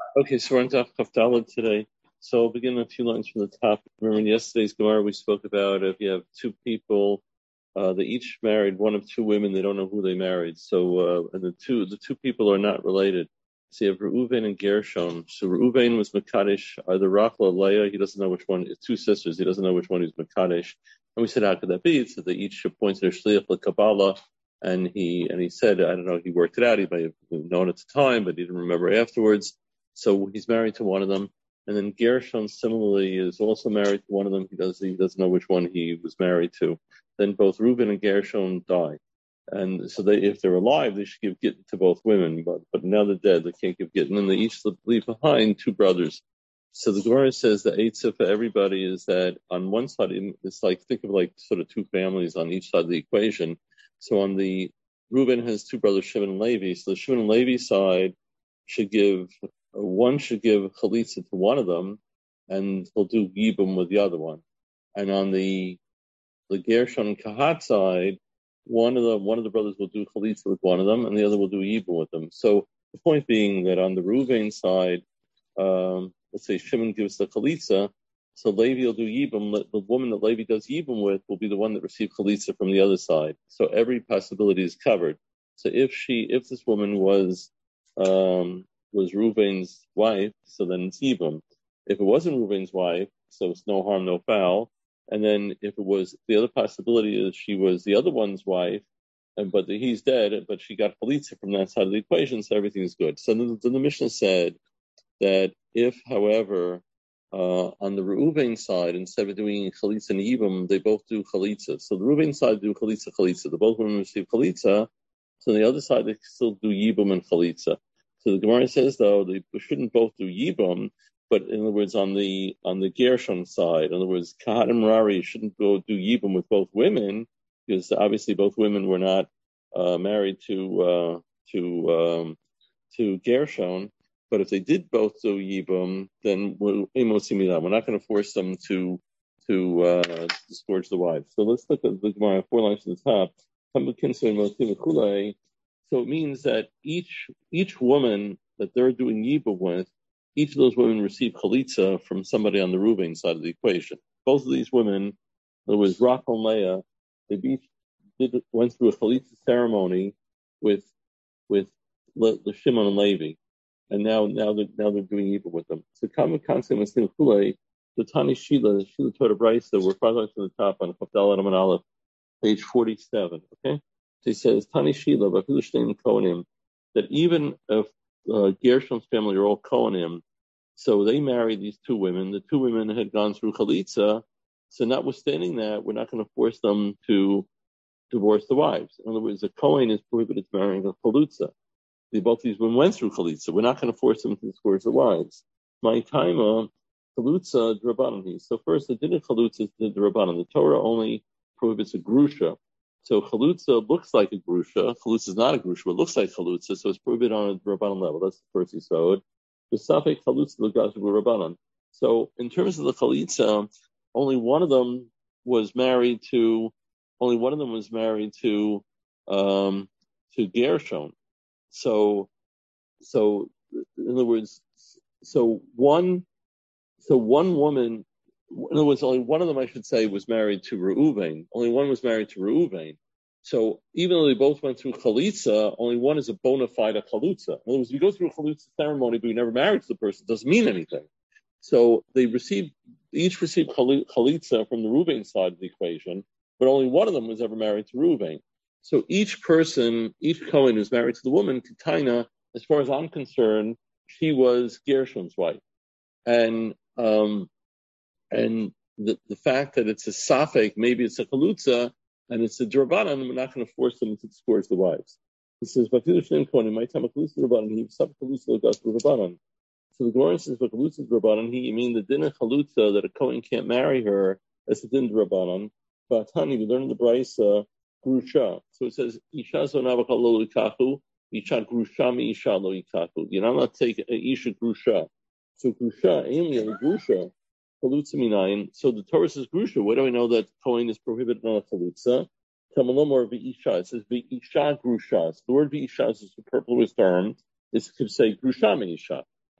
Okay, so we're on Daf Kafdalad today. So I'll begin a few lines from the top. Remember in yesterday's Gemara we spoke about if you have two people, they each married one of two women, they don't know who they married. So and the two people are not related. So you have Reuven and Gershon. So Reuven was Mekadesh, either Rachel or Leah. He doesn't know which one. It's two sisters. He doesn't know which one is Mekadesh. And we said, how could that be? So they each appointed a shliach l'Kabbalah. And he said, I don't know, he worked it out. He might have known at the time, but he didn't remember afterwards. So he's married to one of them. And then Gershon similarly is also married to one of them. He doesn't know which one he was married to. Then both Reuben and Gershon die. And so if they're alive, they should give Gittin to both women. But now they're dead, they can't give Gittin. And they each leave behind two brothers. So the Gemara says the eitzah for everybody is that on one side, it's like, think of like sort of two families on each side of the equation. So on the, Reuben has two brothers, Shimon and Levi. So the Shimon and Levi side one should give chalitza to one of them, and he'll do yibum with the other one. And on the Gershon and Kahat side, one of the brothers will do chalitza with one of them, and the other will do yibum with them. So the point being that on the Reuven side, let's say Shimon gives the chalitza, so Levi will do yibum. The woman that Levi does yibum with will be the one that receives chalitza from the other side. So every possibility is covered. So if this woman was Reuven's wife, so then it's yibum. If it wasn't Reuven's wife, so it's no harm, no foul. And then if it was, the other possibility is she was the other one's wife, but he's dead, but she got chalitza from that side of the equation, so everything's good. So then the Mishnah said that if, however, on the Reuven side, instead of doing chalitza and yibum, they both do chalitza. So the Reuven side do chalitza. The both women receive chalitza. So on the other side, they still do yibum and chalitza. So the Gemara says, though, they shouldn't both do yibum, but in other words, on the Gershon side, in other words, Kahat and Merari shouldn't go do yibum with both women, because obviously both women were not married to Gershon. But if they did both do yibum, then we're not going to force them to disgorge the wives. So let's look at the Gemara 4 lines to the top. So it means that each woman that they're doing yibum with, each of those women receive chalitza from somebody on the Reuven side of the equation. Both of these women, there was Rachel and Leah, they each went through a chalitza ceremony with the Shimon and Levi. And now they're doing yibum with them. So Kama Kansim and Sin Kulei, the Tani Shila Torah Brisa, we're 5 lines to the top on Chafdal Adam and Aleph, page 47. Okay, so he says Tani Shila, Bafilushneim Kohanim, that even if Gershon's family are all Kohanim, so they married these two women. The two women had gone through chalitza, so notwithstanding that, we're not going to force them to divorce the wives. In other words, a Kohen is prohibited marrying a chalutza. Both these women went through chalitza. We're not going to force them to divorce the wives. My time, chalutza drabanan. So first, the din of chalutza is the drabanan. The Torah only prohibits a grusha. So chalutza looks like a grusha. Chalutza is not a grusha, but it looks like chalutza. So it's prohibited on a drabanan level. That's the first yisod. The safek chalutza l'gazu drabanan. So in terms of the chalitza, only one of them was married to Gershon. So in other words, one woman, in other words, only one of them, I should say, was married to Reuven. Only one was married to Reuven. So even though they both went through chalitza, only one is a bona fide chalutza. In other words, if you go through a chalitza ceremony but you never married to the person, it doesn't mean anything. So they each received chalitza from the Reuven side of the equation, but only one of them was ever married to Reuven. So each Kohen who's married to the woman, Titaina, as far as I'm concerned, she was Gershon's wife. And the fact that it's a safek, maybe it's a chalutza, and it's a drabanan, we're not going to force them to disgorge the wives. He says, my time a chalutza drabanan, he suffered chalutza drabanan. So the Gemara says, but chalutza drabanan, you mean the din of chalutza that a Kohen can't marry her, that's the din drabanan. But honey, we learn in the Brisa, grusha. So it says, Isha zonavaka lo ikachu, Isha grusha mi Isha lo ikachu. You're not allowed to take Isha grusha. So grusha, ainly a grusha, chalutza minayin. So the Torah says grusha. Where do I know that Kohen is prohibited on a chalutza? Kamalomor v'isha. It says v'isha grusha. So the word v'isha is a superfluous term. It could say grusha mi Isha.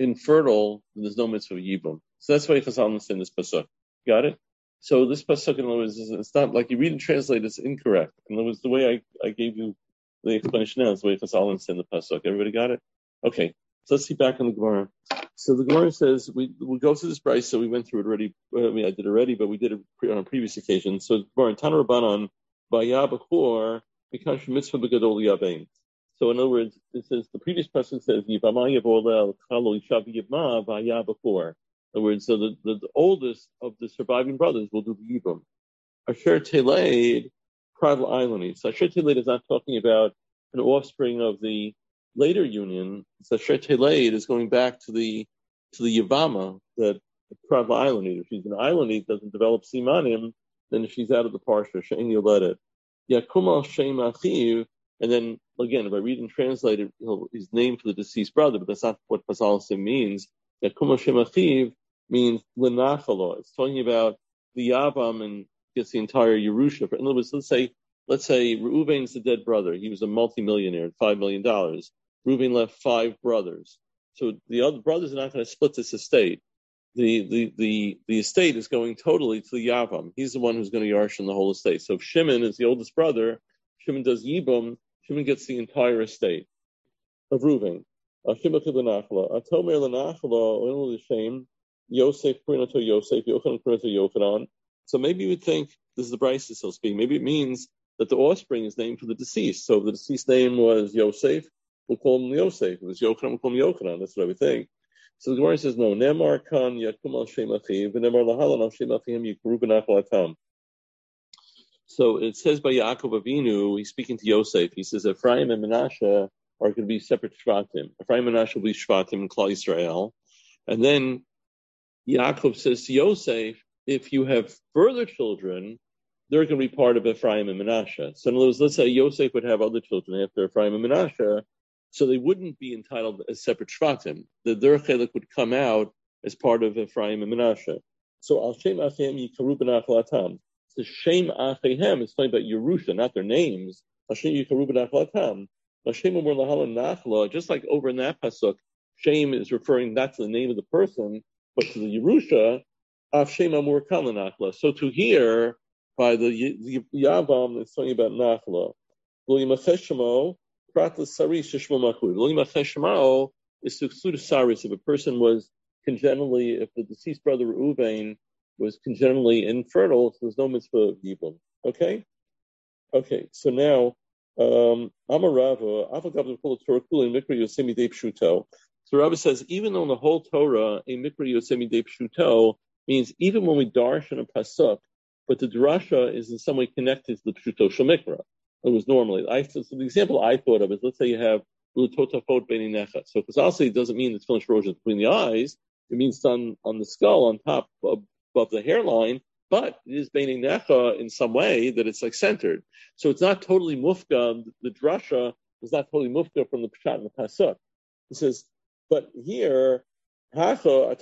infertile, there's no mitzvah yibum. So that's why Chazal understand this pasuk. Got it? So this pasuk, in other words, it's not like you read and translate, it's incorrect. In other words, the way I gave you the explanation now is the way Chazal understand the pasuk. Everybody got it? Okay. So let's see back in the Gemara. So the Gemara says, we go through this price, so we went through it already. I did already, but we did it on a previous occasion. So Gemara, Tana Rabbanan, Baya B'chor, Mikash Mitzvah B'gadol Yabein. So in other words, it says, the previous person says, Yibama Yavolel, Chalo Yishav Yibma, Baya B'chor. In other words, so the oldest of the surviving brothers will do the Yibam. Asher Teleid, Pradal Islanding. So Asher Teleid is not talking about an offspring of the later union. So Asher Teleid is going back to the Yavama, that Pradal Islanding. If she's an Islanding, doesn't develop Simanim, then she's out of the Parsha, She'en Yoledet. Yakumal Shem Achiv, and then again, if I read and translate it, he's named for the deceased brother, but that's not what Pasal means. Yakumal Shem Achiv means Lenachalo. It's talking about the Yavam and gets the entire Yerusha. In other words, let's say Reuven's the dead brother. He was a multimillionaire, $5 million. Reuven left 5 brothers. So the other brothers are not going to split this estate. The estate is going totally to the Yavam. He's the one who's going to yarshin the whole estate. So if Shimon is the oldest brother, Shimon does Yibum, Shimon gets the entire estate of Reuven. Shimon to the Nachla. Atomer l'Nachla, only the shame. Yosef, Prinato Yosef, Yochanan, Prinato Yochanan. So maybe you would think, this is the Brisa, so to speak, maybe it means that the offspring is named for the deceased. So if the deceased name was Yosef, we'll call him Yosef. If it was Yochanan, we'll call him Yochanan. That's what I would think. So the Gemara says, no, Nemar kan yakum al shem achiv, v'nemar lahalan al shem achim yikru b'nachal atam. So it says by Yaakov Avinu, he's speaking to Yosef, he says, Ephraim and Menashe are going to be separate Shvatim. Ephraim and Menashe will be Shvatim in Klal Yisrael. And then Yaakov says to Yosef, if you have further children, they're going to be part of Ephraim and Menashe. So in other words, let's say Yosef would have other children after Ephraim and Menashe, so they wouldn't be entitled as separate Shvatim. The Der Chelek would come out as part of Ephraim and Menashe. So Al Shem Achem Yikaru B'Nachal Atam. The Shem Achehem is talking about Yerusha, not their names. Hashem Yikaru B'Nachal Atam. Hashem Umar Lahala Nachla, just like over in that pasuk, Shem is referring not to the name of the person, but to the Yerusha. Av Shem Amur Kal Nachla. So to here, by the Yavam, it's talking about Nachla. Lo Yimacheshemo Pratla Saris Shishmo Machud. Lo Yimacheshemo is to exclude a Saris if a person was congenitally, if the deceased brother Reuven was congenitally infertile, so there's no mitzvah of Yibum. Okay? Okay, so now, Amarava, Avagab Kula Torah Kula and Mikra Yosemi De Pshuto. So Rabbi says, even though in the whole Torah, a Mikra Yosemi De Pshuto means even when we darshan a pasuk, but the drasha is in some way connected to the Pshuto Shel Mikra. It was normally. So the example I thought of is, let's say you have L'totafot Beininecha. So Chazal it doesn't mean it's finished roshan between the eyes. It means done on the skull, on top above the hairline, but it is Beininecha in some way that it's like centered. So it's not totally mufka. The drasha is not totally mufka from the Pshat and the Pasuk. It says, but here, here the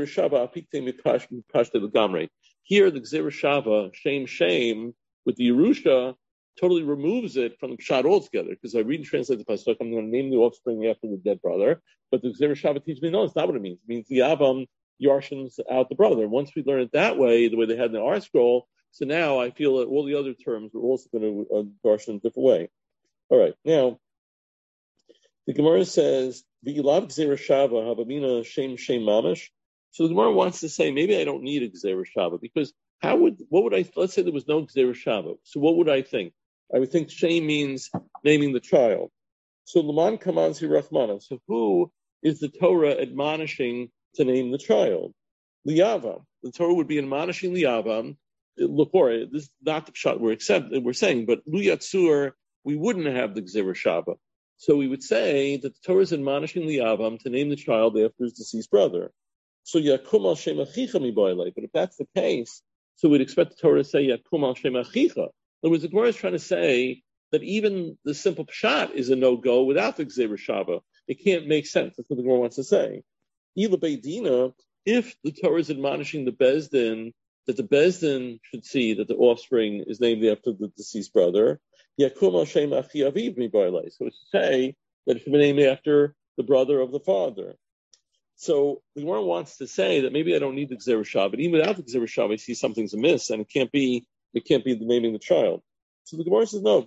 Gzera Shava, shame, with the Yerusha, totally removes it from the Pshat altogether. Because I read and translate the Pasuk, I'm going to name the offspring after the dead brother. But the Gzera Shava teaches me, no, it's not what it means. It means the Yavam yarshins out the brother. Once we learn it that way, the way they had in the art scroll, so now I feel that all the other terms are also going to darshan in a different way. All right, now, the Gemara says, V'yilav Gzera Shava habamina shem mamish. So the Gemara wants to say, maybe I don't need a Gzera Shava, because let's say there was no Gzera Shava. So what would I think? I would think shem means naming the child. So Laman Kamanzi Rachmana. So who is the Torah admonishing to name the child? Liyavam. The Torah would be admonishing Liyavam. Look, this is not the pshat we're saying, but Lu Yatsur, we wouldn't have the Gzera Shava. So we would say that the Torah is admonishing Liyavam to name the child after his deceased brother. So Yakum al Shem Achicha miboilei. But if that's the case, so we'd expect the Torah to say Yakum al Shem Achicha. In other words, the Gemara is trying to say that even the simple pshat is a no-go without the Gzera Shava. It can't make sense. That's what the Gemara wants to say. Ila Beidina, if the Torah is admonishing the Bezdin, that the Bezdin should see that the offspring is named after the deceased brother, Yakum al Shem Achi Aviv miboilei. So it's to say that it should be named after the brother of the father. So the Gemara wants to say that maybe I don't need the Gzera Shav, but even without the Gzera Shav, I see something's amiss, and it can't be the naming the child. So the Gemara says no.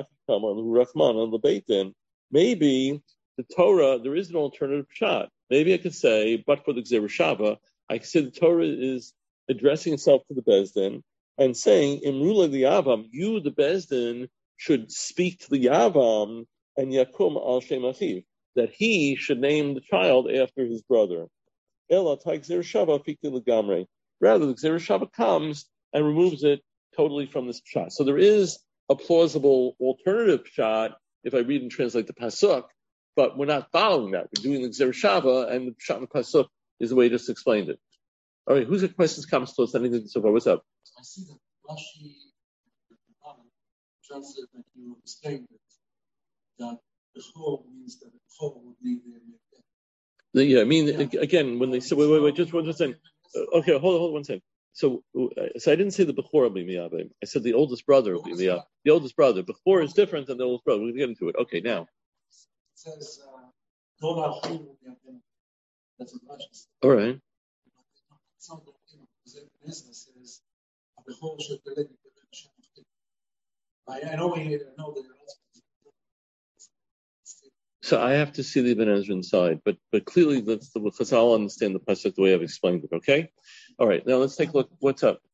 Maybe the Torah, there is an alternative shot. Maybe I could say, but for the Gzera Shava, I could say the Torah is addressing itself to the Bezdin and saying, Imrula the Yavam, you, the Bezdin, should speak to the Yavam and Yakum al Shem Achiv, that he should name the child after his brother. Rather, the Gzera Shava comes and removes it totally from this shot. So there is a plausible alternative shot if I read and translate the Pasuk, but we're not following that. We're doing the Gzera Shava, and the shot in the Pasuk is the way you just explained it. All right, who's got questions, comments, thoughts, anything so far? What's up? I see that Rashi translate that you explained that Bechor means that Bechor would need the Yeah, I mean, again, when they say, wait, just one second. Okay, hold on one second. So I didn't say the Bechor will be Miyabim. I said the oldest brother will be Miyabim. The oldest brother. Bechor is different than the oldest brother. We're going to get into it. Okay, now. It says, all right. So I have to see the Ibn Ezra inside, but clearly that's because I'll understand the pasuk the way I've explained it. Okay, all right. Now let's take a look. What's up?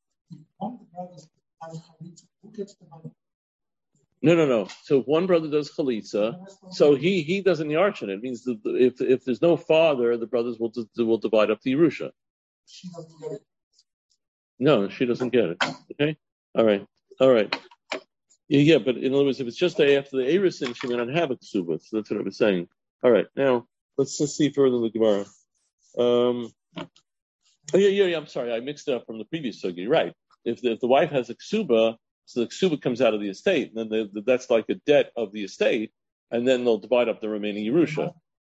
No. So if one brother does chalitza, so he doesn't yarchin. It means that if there's no father, the brothers will divide up the Yerusha. She doesn't get it. No, she doesn't get it. Okay, all right. Yeah, but in other words, if it's just after the Erisin, she may not have a ksuba. So that's what I was saying. All right, now let's just see further in the Gemara. I'm sorry, I mixed it up from the previous sugi. Right. If the wife has a ksuba, so the ksuba comes out of the estate, and then that's like a debt of the estate, and then they'll divide up the remaining Yerusha.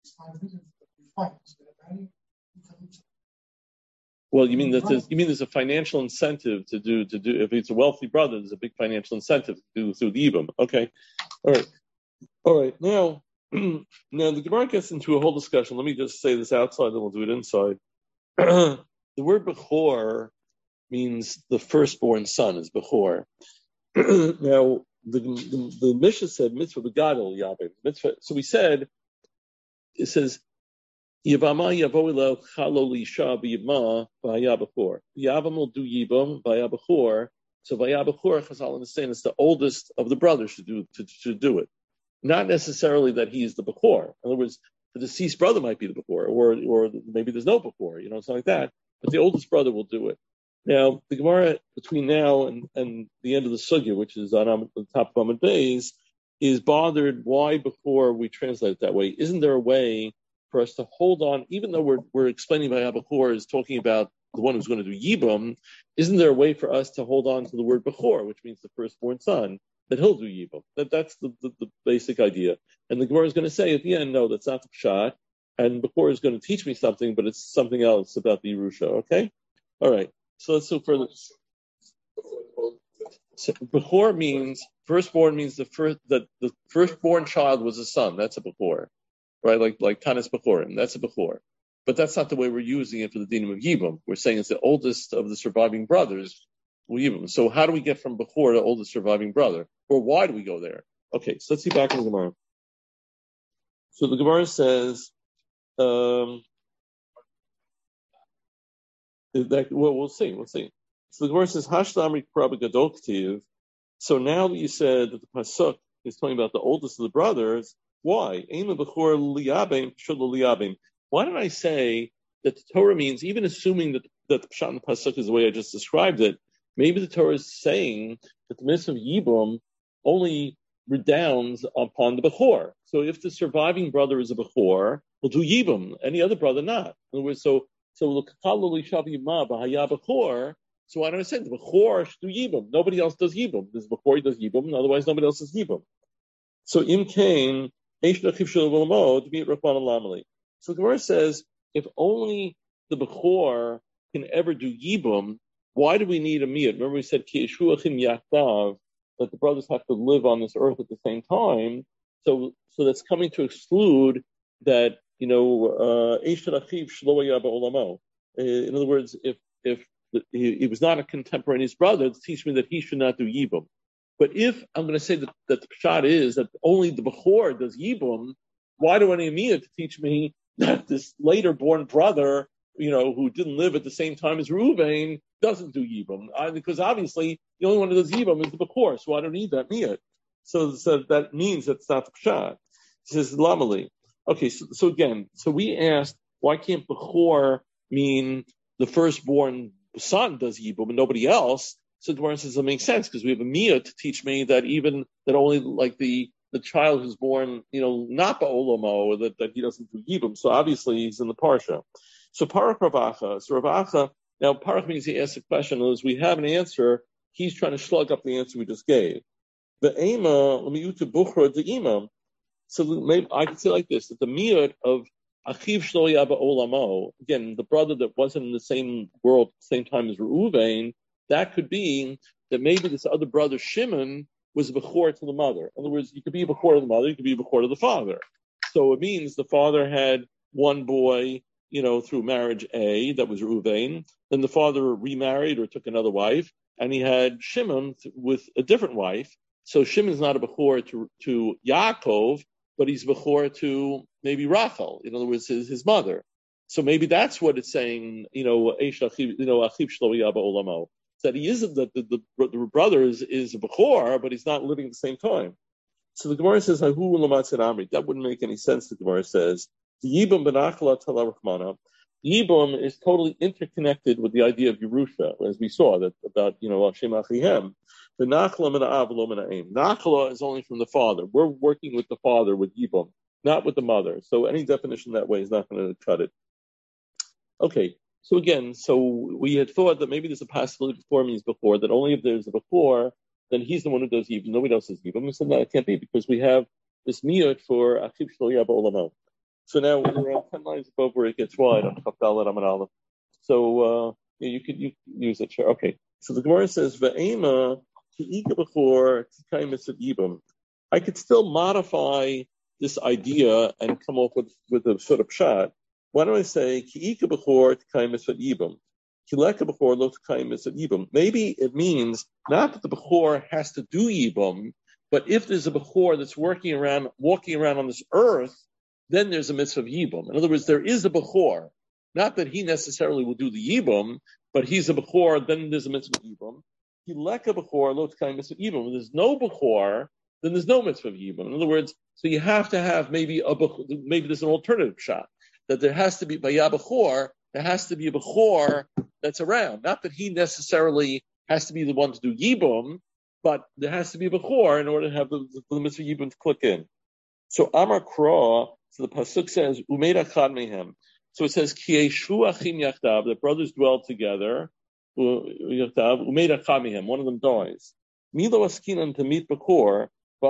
Well, you mean there's a financial incentive to do if it's a wealthy brother, there's a big financial incentive to do through the Ibam. Okay, all right. Now the Gemara gets into a whole discussion. Let me just say this outside, then we'll do it inside. The word Bechor means the firstborn son is Bechor. Now the Mishnah said mitzvah begadol yabim mitzvah. So we said it says. Yavama yavoila chalolisha b'yivma v'hayabachor. Yavam will do yibam v'hayabachor. So v'hayabachor, Chazal understand, it's the oldest of the brothers to do it. Not necessarily that he is the bechor. In other words, the deceased brother might be the bechor, or maybe there's no bechor, something like that. But the oldest brother will do it. Now the Gemara between now and the end of the sugya, which is on the top of Amud Beis, is bothered why before we translate it that way. Isn't there a way for us to hold on, even though we're explaining by Bechor is talking about the one who's going to do Yibam, isn't there a way for us to hold on to the word Bechor, which means the firstborn son, that he'll do Yibam? That's the basic idea. And the Gemara is going to say at the end, no, that's not the pshat, and Bechor is going to teach me something, but it's something else about the Yerusha, okay? All right, so let's look further. So Bechor means, firstborn means the firstborn child was a son, that's a Bechor. Right, like Tanis Bechorim, that's a Bechor. But that's not the way we're using it for the dinim of Yibam. We're saying it's the oldest of the surviving brothers, Yibam. So how do we get from Bechor to oldest surviving brother? Or why do we go there? Okay, so let's see back in the Gemara. So the Gemara says, we'll see. So the Gemara says, Hashlamri Kraba Gadol Ktiv. So now that you said that the Pasuk is talking about the oldest of the brothers, why? Why did I say that the Torah means, even assuming that the Pshat and Pasuk is the way I just described it, maybe the Torah is saying that the mitzvah of Yibam only redounds upon the Bechor. So if the surviving brother is a Bechor, we'll do Yibam, any other brother not. In other words, so why don't I say the Bechor should do Yibam? Nobody else does Yibam. There's Bechor, he does Yibam, and otherwise nobody else does Yibam. So Im Kain, so the Gemara says, if only the Bechor can ever do Yibum, why do we need a miyat? Remember we said, Ki Yeshuachim Yachdav, that the brothers have to live on this earth at the same time. So that's coming to exclude that, In other words, if he was not a contemporaneous brother, to teach me that he should not do yibum. But if I'm going to say that the pshat is that only the bechor does yibum, why do I need Mia to teach me that this later born brother, who didn't live at the same time as Reuven, doesn't do yibum? Because obviously the only one who does yibum is the bechor, so I don't need that Mia. So that means that's not the pshat. He says lamali. Okay, so again, we asked, why can't bechor mean the firstborn son does yibum and nobody else? So the Gemara says it makes sense because we have a Mia to teach me that that only like the child who's born, not ba'olamo, that he doesn't do yibum. So obviously he's in the parsha. So Parach Ravacha. So Ravacha, now Parach means he asks a question. As we have an answer, he's trying to slug up the answer we just gave. The Ema, Lamiyuta Bukhra, the Imam. So maybe I could say like this, that the Miyut of Achiv Shlo Yaba Olamo, again, the brother that wasn't in the same world at the same time as Reuven, that could be that maybe this other brother Shimon was a bechor to the mother. In other words, you could be a bechor to the mother, you could be a bechor to the father. So it means the father had one boy, through marriage A, that was Reuven. Then the father remarried or took another wife, and he had Shimon with a different wife. So Shimon's not a bechor to Yaakov, but he's bechor to maybe Rachel. In other words, his mother. So maybe that's what it's saying. Achiv Shlo Yaba Olamo. That he isn't that the brother is a bechor, but he's not living at the same time. So the Gemara says, that wouldn't make any sense. The Gemara says, the Yibum benachla tala rachmana. Yibum is totally interconnected with the idea of Yerusha, as we saw that about Hashem Achihem. The nachla min ha'av lo min ha'em. Nachla is only from the father. We're working with the father with Yibum, not with the mother. So any definition that way is not going to cut it. Okay. So again, we had thought that maybe there's a possibility before means before, that only if there's a before, then he's the one who does yibum. Nobody else does yibum. We said, no, it can't be, because we have this miyut for Achiv Shlo Yaba Olamo. So now we're on 10 lines above where it gets wide on Chaf Dalet Amud Aleph. So you could use it, sure. Okay. So the Gemara says, Ve'ema Ki'ika before Tikai Mitzvah Yibum. I could still modify this idea and come up with a sort of pshat. Why don't I say Ki'ika b'chor t'kayim mitzvot yibum, Kileka b'chor lo t'kayim mitzvot yibum? Maybe it means not that the b'chor has to do yibum, but if there's a b'chor that's walking around on this earth, then there's a mitzvah of yibum. In other words, there is a b'chor, not that he necessarily will do the yibum, but he's a b'chor. Then there's a mitzvah of yibum. Kileka b'chor lo t'kayim mitzvot yibum. When there's no b'chor, then there's no mitzvah of yibum. In other words, so you have to have maybe there's an alternative shot. That there has to be by Bechor, there has to be a Bechor that's around. Not that he necessarily has to be the one to do Yibum, but there has to be a Bechor in order to have the mitzvah Yibum to click in. So Amar Kra, so the pasuk says Umeid Achad Mehem. So it says Ki Yeshu Achim Yachdav, the brothers dwell together. Umeid Achad Mehem, one of them dies. Milo Askinan to meet Bechor.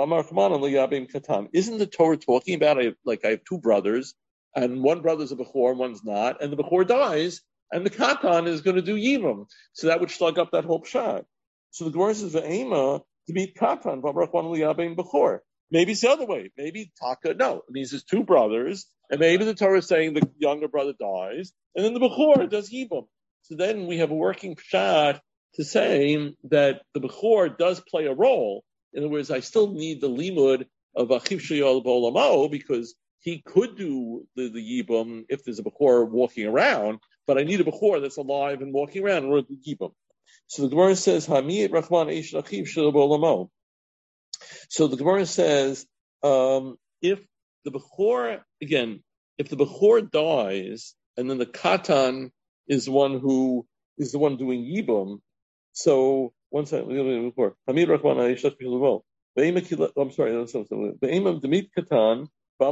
Isn't the Torah talking about I have two brothers? And one brother's a bechor and one's not, and the bechor dies, and the katan is going to do yibum. So that would slug up that whole pshat. So the Gemara says, "Ve'ema to meet katan bechor." Maybe it's the other way. Maybe taka. No, it means there's two brothers, and maybe the Torah is saying the younger brother dies, and then the bechor does yibum. So then we have a working pshat to say that the bechor does play a role. In other words, I still need the limud of achiv sheyol b'olamo because he could do the yibum if there's a bechor walking around, but I need a bechor that's alive and walking around in order to yibum. So the Gemara says, Hamiyat Rachman Eish Achiv Shel B'olamo. So the Gemara says, if the bechor dies, and then the katan is the one doing yibum. So one second, Hamiyat Rachman Eish Achiv Shel B'olamo. I'm sorry, Ve'emam Demit Katan.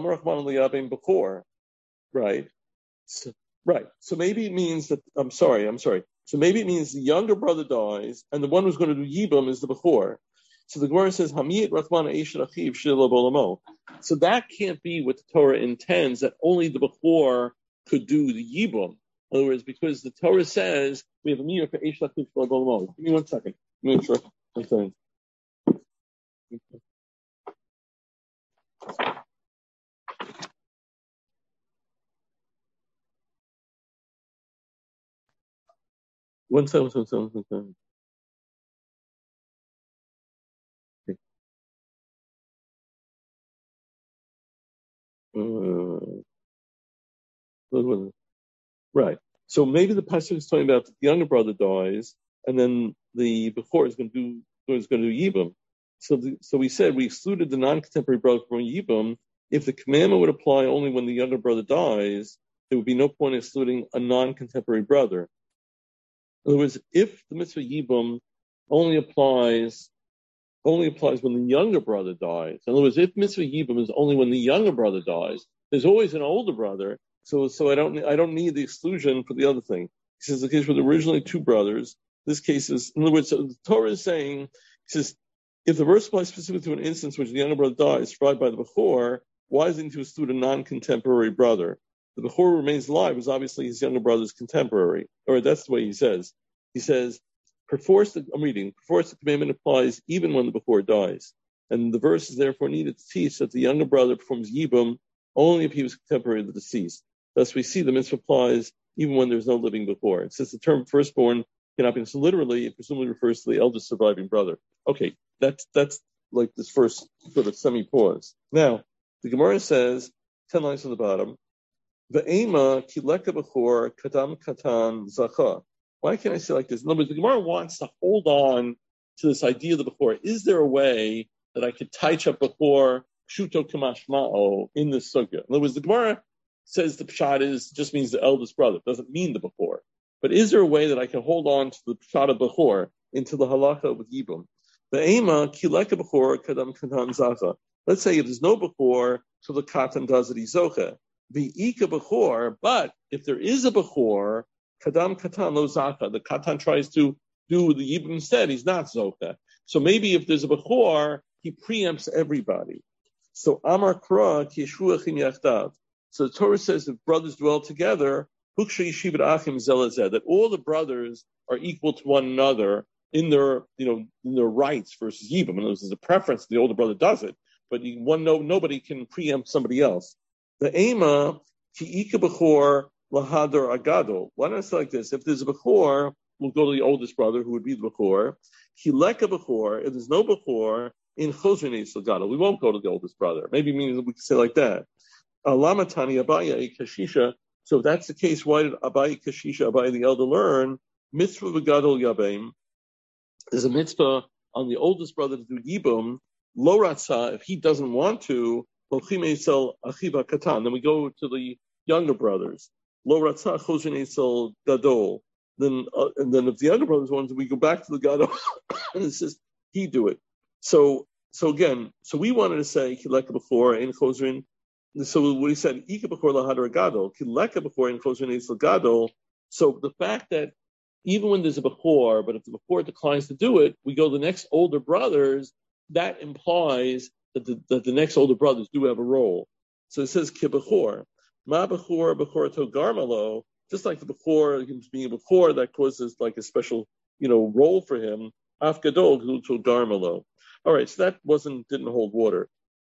Right. So maybe it means that I'm sorry. So maybe it means the younger brother dies, and the one who's going to do yibum is the bechor. So the Gemara says, Hamiyat Rachman Eish Achiv Shelo B'olamo. So that can't be what the Torah intends, that only the bechor could do the yibum. In other words, because the Torah says we have a miyah for Eish Achiv Shelo B'olamo. Give me 1 second. Make sure. I'm sorry. One second. Right. So maybe the pasuk is talking about the younger brother dies, and then the Bechor is going to do Yibam. So we said we excluded the non-contemporary brother from Yibam. If the commandment would apply only when the younger brother dies, there would be no point in excluding a non-contemporary brother. In other words, if the mitzvah Yibam only applies when the younger brother dies. In other words, if mitzvah Yibam is only when the younger brother dies, there's always an older brother. So I don't need the exclusion for the other thing. He says the case with originally two brothers. This case is, in other words, so the Torah is saying, he says, if the verse applies specifically to an instance which the younger brother dies, survived by the Bechor, why is it to exclude a non-contemporary brother? The Bechor remains alive, is obviously his younger brother's contemporary. Or that's the way he says. He says, perforce the commandment applies even when the Bechor dies. And the verse is therefore needed to teach that the younger brother performs Yibam only if he was contemporary of the deceased. Thus we see the mitzvah applies even when there's no living Bechor. Since the term firstborn cannot be so literally, it presumably refers to the eldest surviving brother. Okay, that's like this first sort of semi-pause. Now, the Gemara says, 10 lines on the bottom, Ve'ema kileka Bechor kadam katan zacha. Why can't I say like this? In other words, the Gemara wants to hold on to this idea of the Bechor. Is there a way that I could touch up Bechor, shuto kamashma'o, in this sugya? In other words, the Gemara says the pshat just means the eldest brother. It doesn't mean the Bechor. But is there a way that I can hold on to the pshat of Bechor into the halacha with Yibum? The ema kileka Bechor kadam katan zacha. Let's say if there's no Bechor, so the katan does it izocha. The ika Bechor, but if there is a Bechor, kadam katan lo zacha, the katan tries to do the Yibum instead, he's not zocha. So maybe if there's a Bechor, he preempts everybody. So amar kra ki yeshuachim yachdav. So the Torah says if brothers dwell together, that all the brothers are equal to one another in their rights versus Yibam. In other words, there's a preference. The older brother does it, but nobody can preempt somebody else. The ema ki ika bechor lahadar agado. Why don't I say like this? If there's a bechor, we'll go to the oldest brother who would be the bechor. Kileka bechor. If there's no bechor in chosrin agado, we won't go to the oldest brother. Maybe means we can say like that. Alamatani Abaya Kashisha. So if that's the case, why did Abai Kashisha, Abai the elder, learn mitzvah v'gadol yabeim? There's a mitzvah on the oldest brother to do yibum. Lo ratza, if he doesn't want to, lochim esel achiva katan. Then we go to the younger brothers. Lo ratza choshin esel gadol. Then if the younger brothers want to, we go back to the gadol and it says he do it. So we wanted to say kileka before in chosrin. So we said ika b'chor lahadar gadol, kileka b'chor in chosrin esel gadol. So the fact that even when there's a b'chor, but if the b'chor declines to do it, we go to the next older brothers. That implies that the next older brothers do have a role. So it says ki b'chor, ma b'chor to garmalo. Just like the b'chor, him being a b'chor, that causes like a special role for him. Af gadol to garmalo. All right, so that didn't hold water.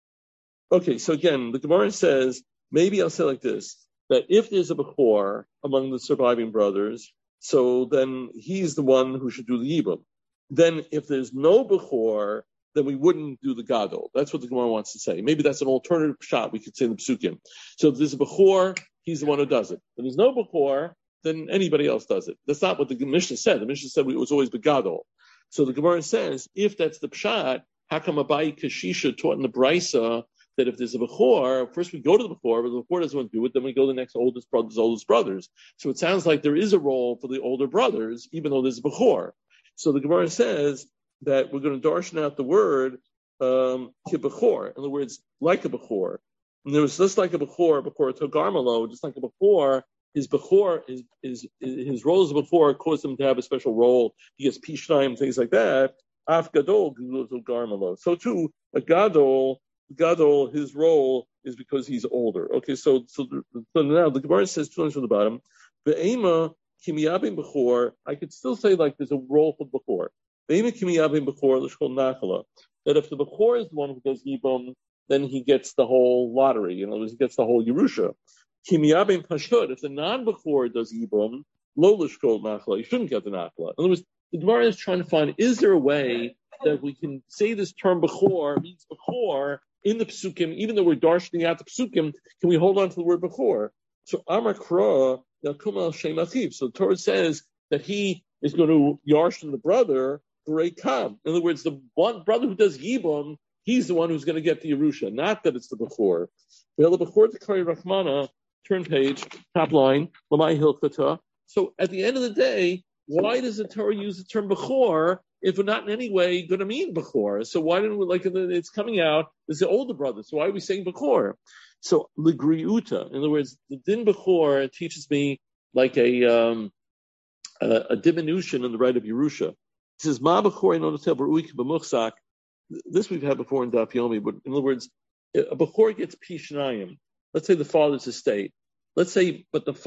Okay, so again, the Gemara says, maybe I'll say like this, that if there's a Bechor among the surviving brothers, so then he's the one who should do the Yibum. Then if there's no Bechor, then we wouldn't do the Gadol. That's what the Gemara wants to say. Maybe that's an alternative shot we could say in the Psukim. So if there's a Bechor, he's the one who does it. If there's no Bechor, then anybody else does it. That's not what the Mishnah said. The Mishnah said it was always Begadol. So the Gemara says, if that's the Pshat, how come Abai Kashisha taught in the Brisa that if there's a Bechor, first we go to the Bechor, but the Bechor doesn't want to do it, then we go to the next oldest brothers. So it sounds like there is a role for the older brothers, even though there's a Bechor. So the Gemara says that we're going to darshan out the word Bechor. In other words, like a Bechor. And there was just like a Bechor to Garmalo, just like a Bechor, his role as a Bechor caused him to have a special role. He gets Pishnayim, things like that. Af Gadol to Garmalo. So too, a Gadol, his role is because he's older. Okay, so now the Gemara says 2 lines from the bottom. Ve'ema kimiyabim bechor. I could still say like there's a role for bechor. Ve'ema kimiyabim bechor l'shkol nachala. That if the bechor is the one who does yibum, then he gets the whole lottery. In other words, he gets the whole Yerusha. Kimiyabim pashut. If the non-bechor does yibum, lolishkol nachla. You shouldn't get the nachla. In other words, the Gemara is trying to find, is there a way that we can say this term bechor means bechor in the psukim, even though we're darshaning out the psukim, can we hold on to the word bechor? So Amar Kra, Yakum al Shem Achiv. So the Torah says that he is going to yarshin the brother for a kam. In other words, the one brother who does yibum, he's the one who's going to get the Yerusha, not that it's the bechor. The bechor to Kari Rachmana, turn page, top line, Lamai Hilchata. So at the end of the day, why does the Torah use the term bechor if we're not in any way going to mean bechor? So why didn't we, like, it's coming out, it's the older brother, so why are we saying bechor? So ligriuta, in other words, the din bechor teaches me like a diminution in the right of Yerusha. It says, ma bechor inotel baruik b'muchzak. This we've had before in Daf Yomi, but in other words, a bechor gets pishnayim. Let's say the father's estate. Let's say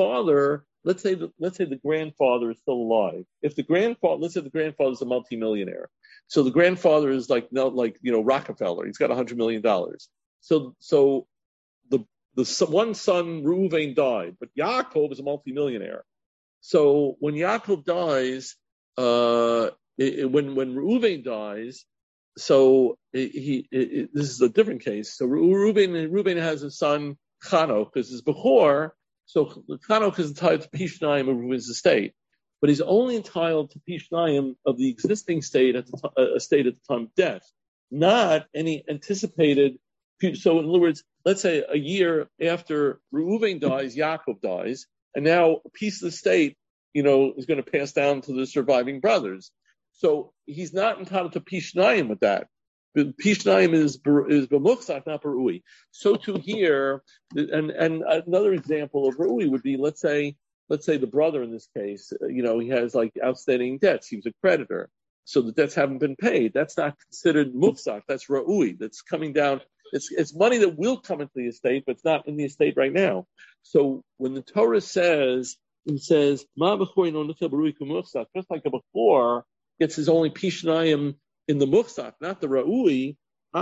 the grandfather is still alive. If the grandfather, let's say the grandfather is a multimillionaire. So the grandfather is like Rockefeller. He's got $100 million. So the one son, Reuven, died, but Yaakov is a multimillionaire. So when Yaakov dies, when Reuven dies, so this is a different case. So Reuven has a son, Chanok, because his Bechor. So Chanok is entitled to Pishnayim of Reuven's estate, but he's only entitled to Pishnayim of the existing estate at the time of death, not any anticipated. So in other words, let's say a year after Reuven dies, Yaakov dies, and now a piece of the estate, is going to pass down to the surviving brothers. So he's not entitled to Pishnayim with that. Pishnayim is b'muchzak, not b'rui. So too here, and another example of rui would be, let's say the brother in this case, he has like outstanding debts. He was a creditor, so the debts haven't been paid. That's not considered muchzak. That's rui. That's coming down. It's money that will come into the estate, but it's not in the estate right now. So when the Torah says, it says ma b'chor no nitel b'rui k'muchzak, just like a bechor gets his only pishnayim in the muchzak, not the ra'ui,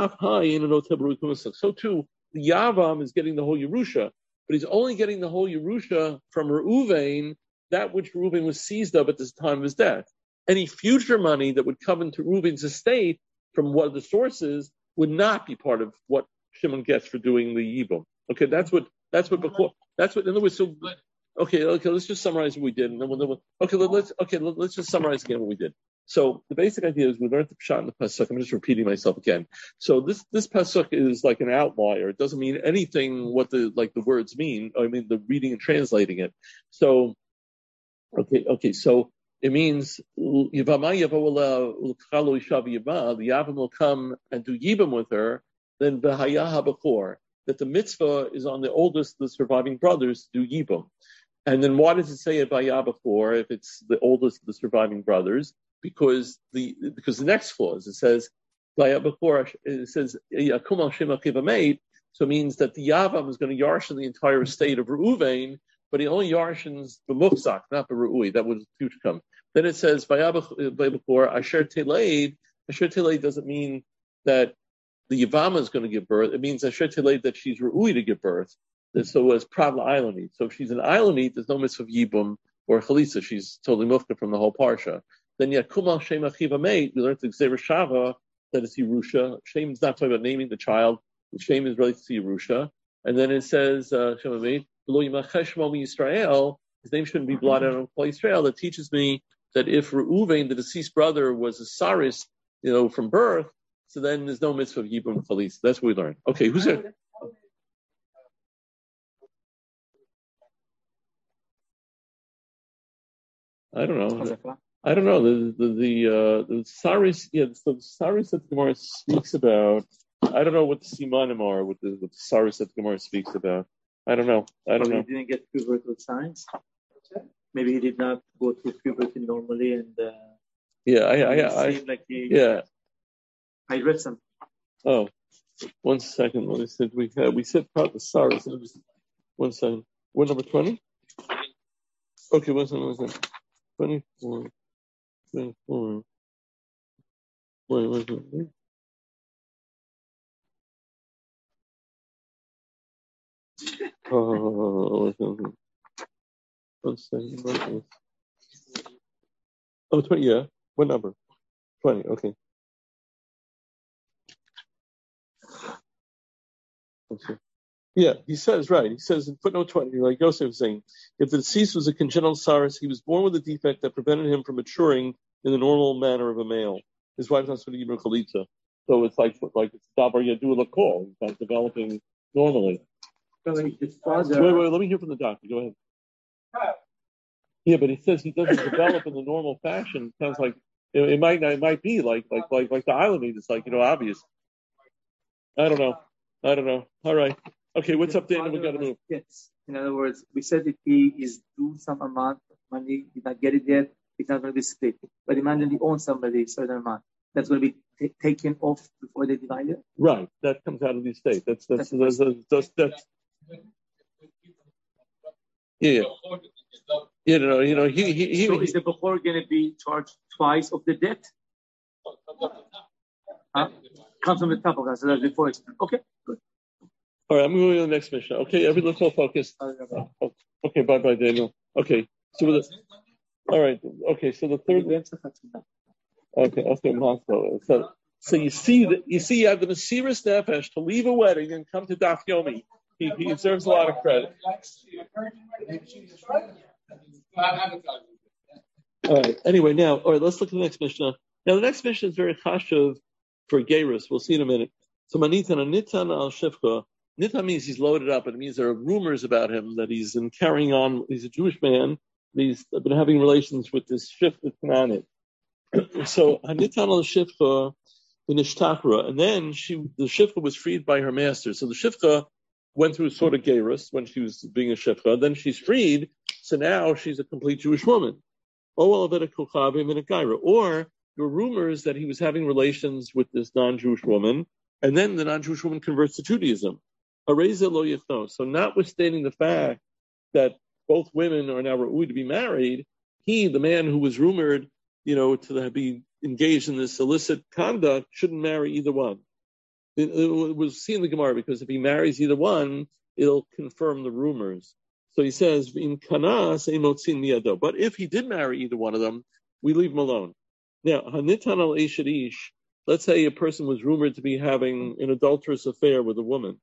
so too, the Yavam is getting the whole Yerusha, but he's only getting the whole Yerusha from Reuven, that which Reuven was seized of at the time of his death. Any future money that would come into Reuven's estate from one of the sources would not be part of what Shimon gets for doing the Yibum. Okay, that's what, in other words, so, okay, let's just summarize what we did. And then let's just summarize again what we did. So the basic idea is we learned the Pshat in the Pasuk. I'm just repeating myself again. So this Pasuk is like an outlier. It doesn't mean anything what the words mean. I mean the reading and translating it. So so it means the Yavam will come and do Yibam with her, then B'haya HaBechor, that the mitzvah is on the oldest of the surviving brothers to do Yibam. And then why does it say it B'haya Bechor if it's the oldest of the surviving brothers? Because the next clause, it says Yakum al Shem Achiv Ameid, so it means that the Yavam is going to yarshin the entire estate of Reuven, but he only yarshins the Muchzak, not the Re'ui. That was future come. Then it says Vayabechor Asher Teleid. Asher Teleid doesn't mean that the Yavama is going to give birth. It means Asher Teleid that she's Re'ui to give birth. So as Pravla Islandite. So if she's an Islandite, there's no mitzvah of Yibum or Chalisa. She's totally mufta from the whole parsha. Then Yakum al Shem Achiv Ameid, we learned the Gzeir Shava, that it's Yerusha. Shem is not talking about naming the child. The Shem is related to Yerusha. And then it says, Shem Ameid, V'lo Yimachesh Shmo Yisrael, his name shouldn't be blotted out on Klal Yisrael. That teaches me that if Reuven, the deceased brother, was a Saris, from birth, so then there's no mitzvah of Yibum Chalis. That's what we learned. Okay, who's there? I don't know. The Saris, so the Saris that the Gemara speaks about. I don't know what the Simanim are, what the Saris that the Gemara speaks about. I don't know. He didn't get puberty with signs. Maybe he did not go through puberty normally, and I read some. Oh, 1 second. Let me see. We said part the Saris. 1 second. What number 20? Okay, 1 second. 24. Wait. Oh, 1 second. Oh, 20, yeah. What number? 20, okay. Let's see. Yeah, he says, right. He says in footnote 20, like Yosef was saying, if the deceased was a congenital saris, he was born with a defect that prevented him from maturing in the normal manner of a male. His wife's not supposed to give him chalitza. So it's like it's dabar yadu l'kol. He's not developing normally. So wait, let me hear from the doctor. Go ahead. Yeah, but he says he doesn't develop in the normal fashion. It sounds like it might be like the island. It's like, obvious. I don't know. All right. Okay, what's up, Daniel? We got to move. Yes. In other words, we said if he is due some amount of money, did not get it yet, it's not going to be split. But imagine he owns somebody a certain amount. That's going to be taken off before they divide it? Right. That comes out of the estate. That's yeah. So is the Bechor going to be charged twice of the debt? Comes from the top of that, so that's before it's okay. Good. All right, I'm moving to the next mission. Okay, let's all focus. Okay, bye, Daniel. Okay, so all right. Okay, so the third. Okay, so you see you have the Mesiras Nefesh to leave a wedding and come to Daf Yomi. He deserves a lot of credit. All right. Anyway, let's look at the next Mishnah. Now, the next Mishnah is very chashuv for Geirus. We'll see in a minute. So, Manitan Nitan al Shifcha. Nitan means he's loaded up, and it means there are rumors about him that he's carrying on. He's a Jewish man. He's been having relations with this Shifcha Cananit. So, Nitan al Shifcha, the Nishtachra, and then the Shifcha was freed by her master. So the Shifcha went through sort of Geirus when she was being a Shifcha. Then she's freed, so now she's a complete Jewish woman. Or there were rumors that he was having relations with this non-Jewish woman, and then the non-Jewish woman converts to Judaism. So notwithstanding the fact that both women are now re'ui to be married, he, the man who was rumored, to be engaged in this illicit conduct, shouldn't marry either one. It was seen in the Gemara, because if he marries either one, it'll confirm the rumors. So he says, in Kana, but if he did marry either one of them, we leave him alone. Now, Hanitan al Eshadish, let's say a person was rumored to be having an adulterous affair with a woman.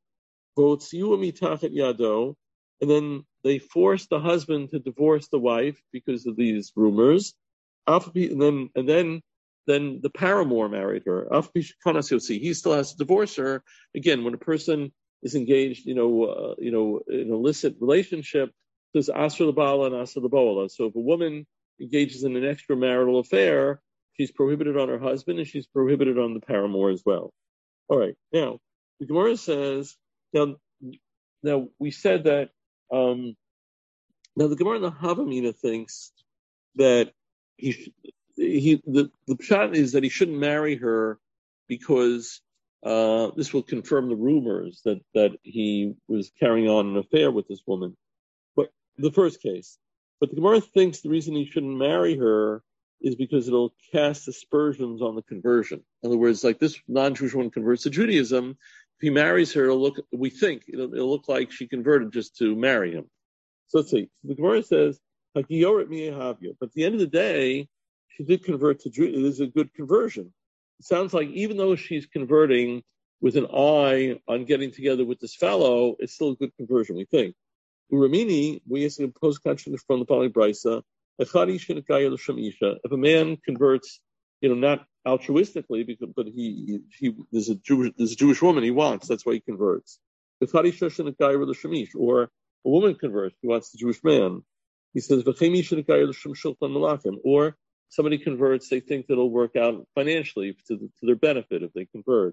And then they forced the husband to divorce the wife because of these rumors. And then the paramour married her. He still has to divorce her. Again, when a person is engaged, in an illicit relationship, there's asr l'bala and asr l'bola. So if a woman engages in an extramarital affair, she's prohibited on her husband and she's prohibited on the paramour as well. All right. Now, the Gemara says, now we said that, now the Gemara in the Havamina thinks that the pshat is that he shouldn't marry her because this will confirm the rumors that he was carrying on an affair with this woman. But the first case. But the Gemara thinks the reason he shouldn't marry her is because it'll cast aspersions on the conversion. In other words, like this non-Jewish woman converts to Judaism, if he marries her, it'll look like she converted just to marry him. So let's see. The Gemara says, but at the end of the day, she did convert to Judaism. It is a good conversion. It sounds like even though she's converting with an eye on getting together with this fellow, it's still a good conversion, we think. Uramini, we ask a post contradiction from the following brisa. If a man converts, not altruistically, but there's a Jewish woman he wants, that's why he converts. Or a woman converts, he wants the Jewish man. He says, or somebody converts, they think that it'll work out financially to their benefit if they convert.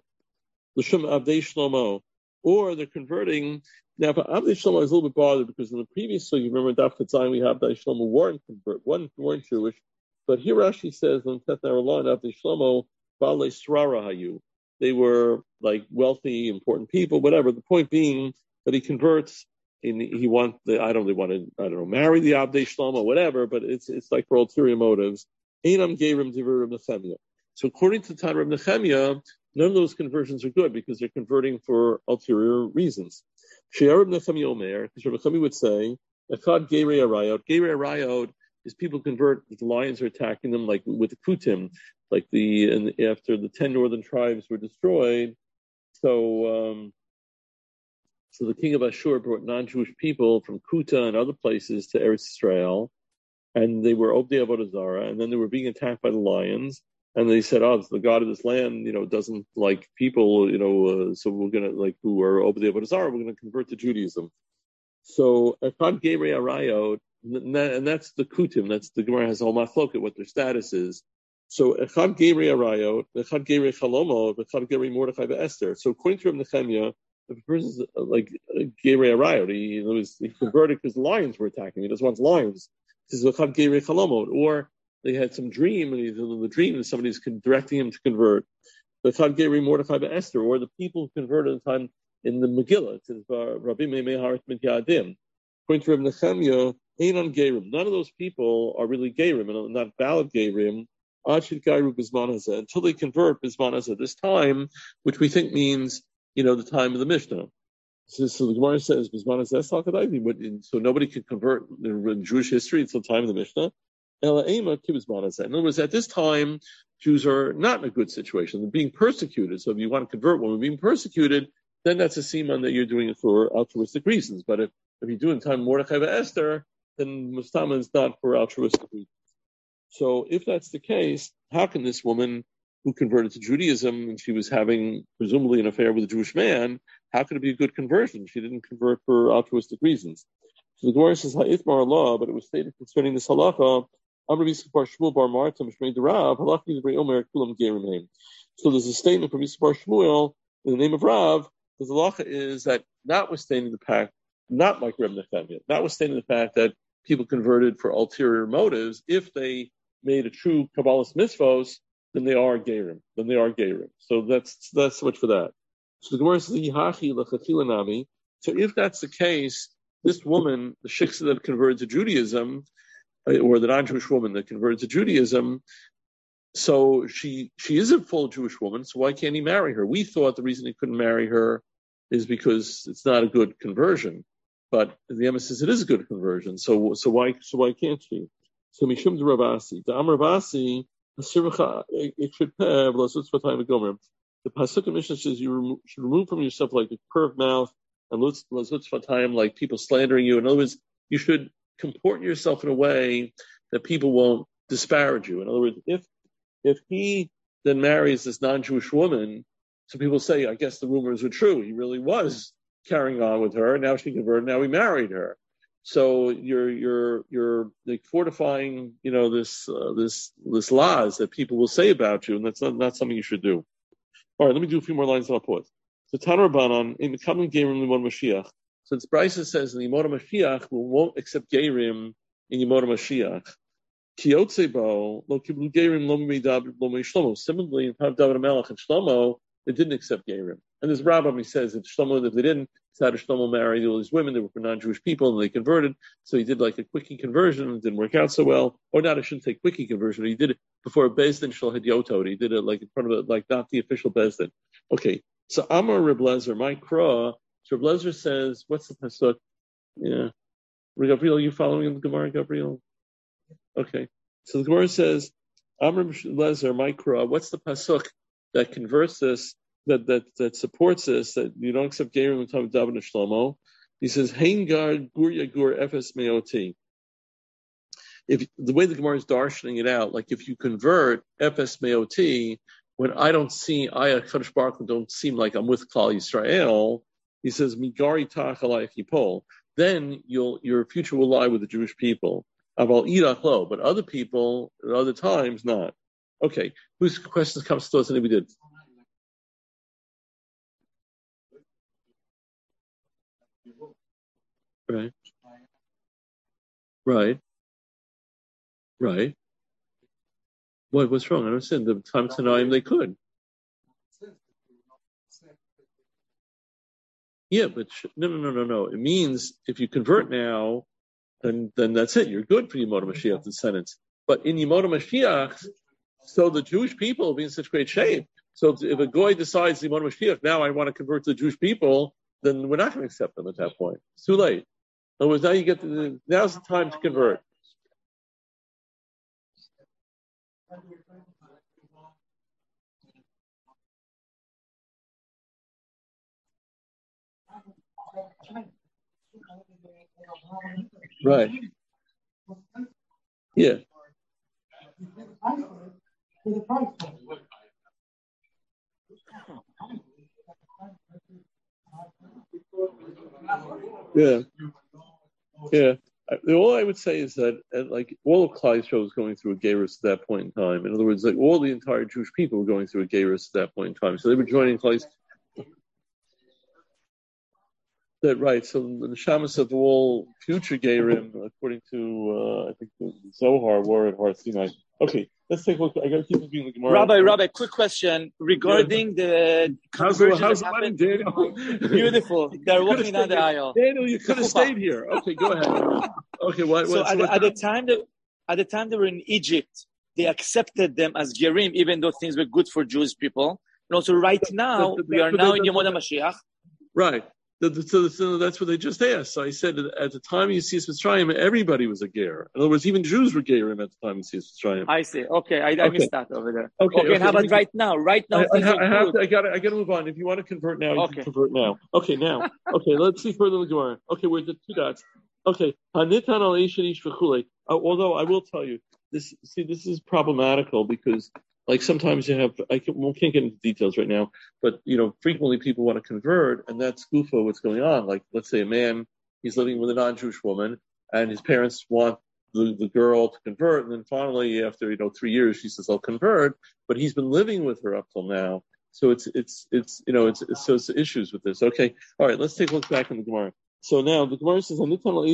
Or they're converting. Now, for Abdei Shlomo, I was a little bit bothered because in the previous, so you remember Daf Chatzayim, we have Abdei Shlomo weren't Jewish, but here Rashi says on Tet Naralon, Abdei Shlomo Balei Srara Hayu. They were like wealthy, important people, whatever. The point being that he converts, and he wants marry the Abdei Shlomo, whatever. But it's like for ulterior motives. Einam Geirim Divrei Reb Nechemia. So according to Tan Reb Nechemia, none of those conversions are good because they're converting for ulterior reasons. Sheyar Reb Nechemia Omer, because Reb Nechemia would say, Echad Geirei Arayot. Geirei Arayot is people convert, the lions are attacking them like with the Kutim, and after the 10 northern tribes were destroyed. So the king of Ashur brought non-Jewish people from Kuta and other places to Eretz Israel, and they were Obdei Avodah Zarah, and then they were being attacked by the lions, and they said, "Oh, it's the God of this land, doesn't like people, so we're gonna who are Obdei Avodah Zarah, we're gonna convert to Judaism." So Echad Gerei Arayot, and that's the Kutim. That's the Gemara has a whole machloket what their status is. So Echad Gerei Arayot, Echad Gerei Chalomo, Echad Gerei Mordechai Esther. So according to Reb Nechemia, if a person's like Gerei Arayot, he converted because the lions were attacking. He just wants lions. This is Echad Gerei Chalomo, or they had some dream, and the dream is somebody's directing him to convert. Echad Gerei Mordechai Esther, or the people converted at the time. In the Megillah, it says, Rabbi Me'meharet Midyadim. According to Reb Nechemia, Einon Gerim. None of those people are really Gerim, and not valid Gerim, Achid Gairu Bizman Hazeh, until they convert Bizman Hazeh. This time, which we think means, the time of the Mishnah. So the Gemara says, Bizman Hazeh Salkadai, so nobody can convert in Jewish history until the time of the Mishnah. Ela Ema Kibizman Hazeh. In other words, at this time, Jews are not in a good situation. They're being persecuted. So if you want to convert when we're being persecuted, then that's a siman that you're doing it for altruistic reasons. But if you do it in time of Mordechai Esther, then Mustama is not for altruistic reasons. So if that's the case, how can this woman who converted to Judaism and she was having presumably an affair with a Jewish man, how could it be a good conversion? She didn't convert for altruistic reasons. So the Gemara says ha'ithmar Allah, but it was stated concerning this halacha. So there's a statement from Yisbar Shmuel in the name of Rav. The halacha is that notwithstanding the fact, not like Reb Nechemia, notwithstanding the fact that people converted for ulterior motives, if they made a true Kabbalist mitzvos, then they are Gerim. So that's so much for that. So the Gemara says, Yihachi l'chachila nami. So if that's the case, this woman, the shiksa that converted to Judaism, or the non-Jewish woman that converted to Judaism, so she is a full Jewish woman, so why can't he marry her? We thought the reason he couldn't marry her is because it's not a good conversion. But the Emma says it is a good conversion, so why can't she? So Mishum de Ravasi. The Amar Ravasi, the Pasuk of Mishnah says you should remove from yourself like a curved mouth and lazutz fatayim, like people slandering you. In other words, you should comport yourself in a way that people won't disparage you. In other words, if he then marries this non-Jewish woman, so people say, I guess the rumors are true. He really was carrying on with her. Now she converted. Now he married her. So you're like fortifying, this lies that people will say about you, and that's not something you should do. All right, let me do a few more lines and I'll pause. So Tanur Banan in the coming Gerim Limon Mashiach. Since Brisa says in the Yemot Mashiach we won't accept Gerim in Yemot Mashiach. Similarly, in David HaMelech and Shlomo, they didn't accept Gerim. And there's Rambam, he says if they didn't, how did Shlomo marry all these women? They were for non-Jewish people and they converted. So he did like a quickie conversion. It didn't work out so well. Or not, I shouldn't say quickie conversion. He did it before a Bezdin Shal Hidyotod. He did it like in front of it, like not the official Bezdin. Okay. So Amar Reb Lezer, my Kra. So Reb Lezer says, what's the pasuk? Yeah. Gabriel, you following in the Gemara, Gabriel? Okay. So the Gemara says, Amar Lezer, my Kra. What's the pasuk that converts this? That supports this, that you don't accept Gerim in the time of David and Shlomo. He says, Hein Gard Gur Yagur Efes Meoti. If the way the Gemara is darshaning it out, like if you convert Efes Meoti, when I Kadosh Baruch Hu don't seem like I'm with Klal Yisrael, he says, Migari Tach Alayich Yipol. Then your future will lie with the Jewish people. Aval Irach Lo, but other people at other times not. Okay, whose questions comes to us and we did? Right. What's wrong? I don't understand. The time Tanaim they could. Yeah, but no. It means if you convert now, then that's it. You're good for Yemot Mashiach, the sentence. But in Yemot Mashiach, so the Jewish people will be in such great shape. So if a goy decides Yemot Mashiach, now I want to convert to the Jewish people, then we're not going to accept them at that point. It's too late. In other words, now's the time to convert. Right. Yeah. Yeah. Yeah. All I would say is that, like, all of Klal Yisrael was going through a Geirus at that point in time. In other words, like, all the entire Jewish people were going through a Geirus at that point in time. So they were joining Klal Yisrael. That right. So the Neshamas of all future Geirim, according to I think the Zohar, were at Har Sinai. Okay, let's take a look. I got to keep looking at the Gemara. Rabbi, quick question regarding the conversion. How's the wedding, Daniel? Beautiful. They're walking down the aisle. Daniel, you could have stayed here. Okay, go ahead. Okay, what? So at the time they were in Egypt, they accepted them as Gerim, even though things were good for Jewish people. And also, right now we are now in Yemot HaMashiach. Right. So that's what they just asked. So I said at the time of Yetzias Mitzrayim, everybody was a ger. In other words, even Jews were gerim at the time of Yetzias Mitzrayim. I see. Okay, I missed that over there. Okay. And how about right now? Right now, I got to move on. If you want to convert now, you can convert now. Okay, now. Okay, let's see further in the Gemara. Okay, we're at the two dots. Okay, although I will tell you, this is problematical because, like, sometimes you have, we can't get into details right now, but, frequently people want to convert, and that's goofa what's going on. Like, let's say a man, he's living with a non-Jewish woman, and his parents want the girl to convert, and then finally, after, 3 years, she says, I'll convert, but he's been living with her up till now. So it's issues with this. Okay. All right. Let's take a look back in the Gemara. So now the Gemara says,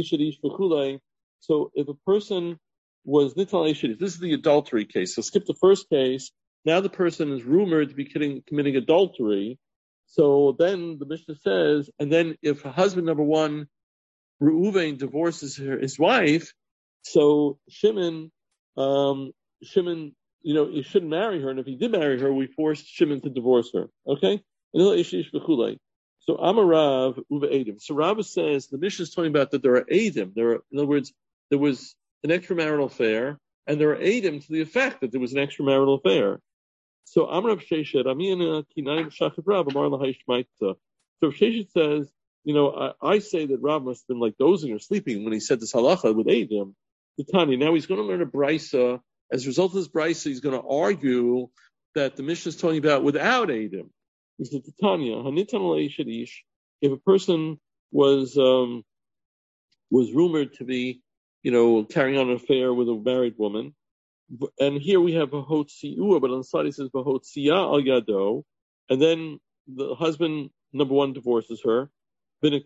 so if a person was Nital Eishadish, this is the adultery case. So skip the first case. Now the person is rumored to be committing adultery. So then the Mishnah says, and then if husband number one, Reuven, divorces his wife, so Shimon, he shouldn't marry her. And if he did marry her, we forced Shimon to divorce her. Okay? So Amarav Uva Edim. So Rabbah says the Mishnah is talking about that there are Edim. In other words, there was an extramarital affair, and there are Edim to the effect that there was an extramarital affair. So Amarav Sheshet, Amina Kinayim Shachit Rav, Amar Lahai Shmaita. So Sheshet says, I say that Rav must have been like dozing or sleeping when he said this halacha with Edim. The Tanya. Now he's going to learn a brisa. As a result of this brisa, he's going to argue that the Mishnah is talking about without Edim. He said, Tanya, if a person was rumored to be, carrying on an affair with a married woman, and here we have a hotziua, but on the side he says bahotziya al yado, and then the husband number one divorces her, and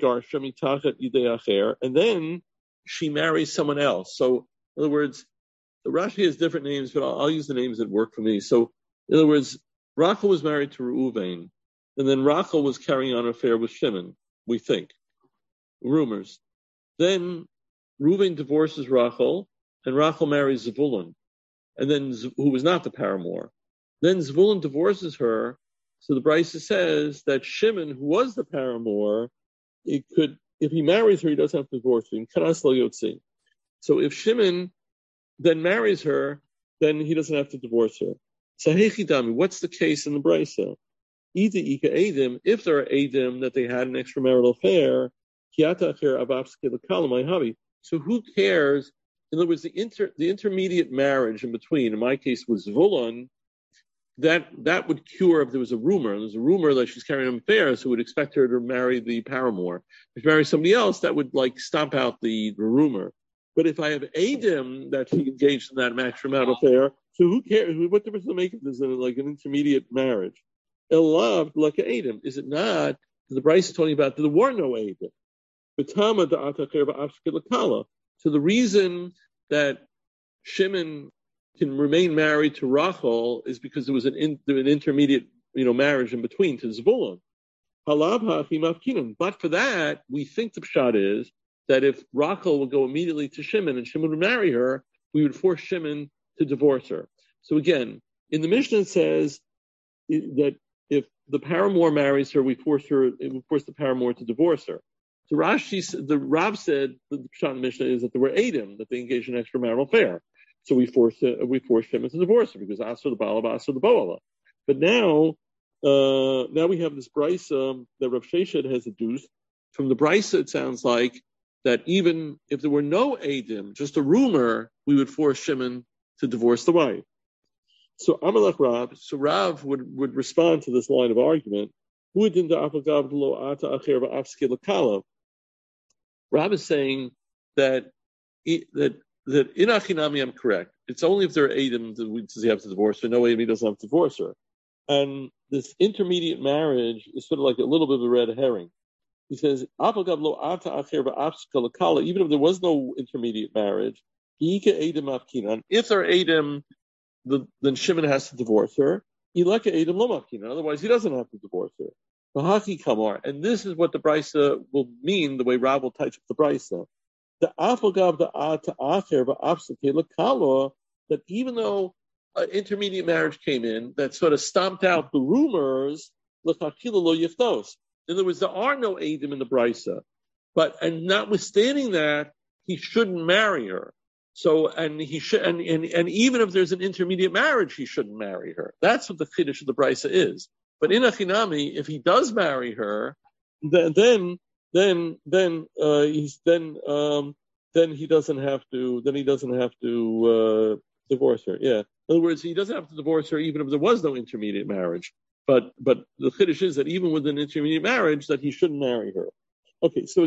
then she marries someone else. So in other words, the Rashi has different names, but I'll use the names that work for me. So in other words, Rachel was married to Reuven, and then Rachel was carrying on an affair with Shimon, we think. Rumors. Then Reuven divorces Rachel, and Rachel marries Zvulun, and then who was not the paramour. Then Zvulun divorces her, so the Brisa says that Shimon, who was the paramour, if he marries her, he doesn't have to divorce her. So if Shimon then marries her, then he doesn't have to divorce her. So Hechidami, what's the case in the Brisa? If there are Edim that they had an extramarital affair, so who cares? In other words, the intermediate marriage in between, in my case, was Zvulun, that would cure if there was a rumor. There's a rumor that she's carrying an affair, so would expect her to marry the paramour. If she marries somebody else, that would stomp out the rumor. But if I have Edim that she engaged in that extramarital affair, so who cares? What difference does it make if there's an intermediate marriage? Loved like an Edim. Is it not? The Brisa is talking about that there were no Edim. So the reason that Shimon can remain married to Rachel is because there was an intermediate, marriage in between to Zvulun. But for that, we think the pshat is that if Rachel would go immediately to Shimon and Shimon would marry her, we would force Shimon to divorce her. So again, in the Mishnah it says that if the paramour marries her, we force the paramour to divorce her. So Rashi, the Rav said, the pshat in the Mishnah is that there were Edim, that they engaged in an extramarital affair. So we force him to divorce her because Asr the Bala, Asr the Boala. But now we have this brisa that Rav Sheshet has deduced. From the brisa, it sounds like that even if there were no Eidim, just a rumor, we would force Shimon to divorce the wife. So Amalek Rav, Rav would respond to this line of argument. Rav is saying that in Achinami I'm correct. It's only if there are Eidim does he have to divorce her. No Eidim he doesn't have to divorce her. And this intermediate marriage is sort of like a little bit of a red herring. He says, even if there was no intermediate marriage, if there are Eidim, then Shimon has to divorce her. Otherwise, he doesn't have to divorce her. And this is what the brisa will mean, the way Rav will touch the brisa. That even though intermediate marriage came in, that sort of stomped out the rumors, in other words, there are no Eidim in the brisa. And notwithstanding that, he shouldn't marry her. So, and he should, and even if there's an intermediate marriage, he shouldn't marry her. That's what the chiddush of the brisa is. But in Achinami, if he does marry her, then he doesn't have to divorce her. Yeah. In other words, he doesn't have to divorce her even if there was no intermediate marriage. But the chiddush is that even with an intermediate marriage, that he shouldn't marry her. Okay, so